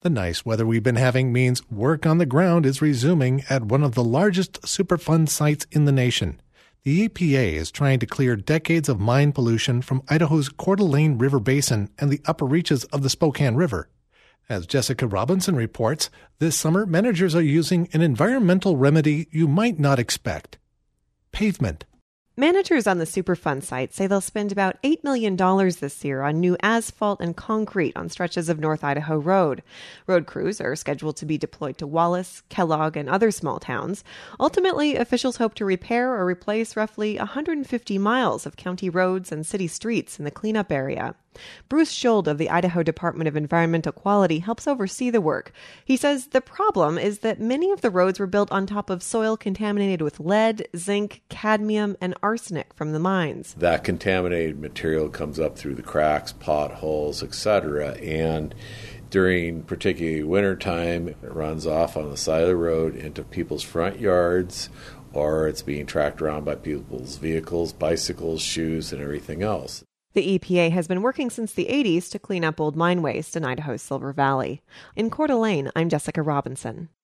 The nice weather we've been having means work on the ground is resuming at one of the largest Superfund sites in the nation. The EPA is trying to clear decades of mine pollution from Idaho's Coeur d'Alene River Basin and the upper reaches of the Spokane River. As Jessica Robinson reports, this summer managers are using an environmental remedy you might not expect: pavement. Managers on the Superfund site say they'll spend about $8 million this year on new asphalt and concrete on stretches of North Idaho Road. Road crews are scheduled to be deployed to Wallace, Kellogg, and other small towns. Ultimately, officials hope to repair or replace roughly 150 miles of county roads and city streets in the cleanup area. Bruce Schold of the Idaho Department of Environmental Quality helps oversee the work. He says the problem is that many of the roads were built on top of soil contaminated with lead, zinc, cadmium, and arsenic from the mines. That contaminated material comes up through the cracks, potholes, etc., and during particularly wintertime, it runs off on the side of the road into people's front yards, or it's being tracked around by people's vehicles, bicycles, shoes, and everything else. The EPA has been working since the 80s to clean up old mine waste in Idaho's Silver Valley. In Coeur d'Alene, I'm Jessica Robinson.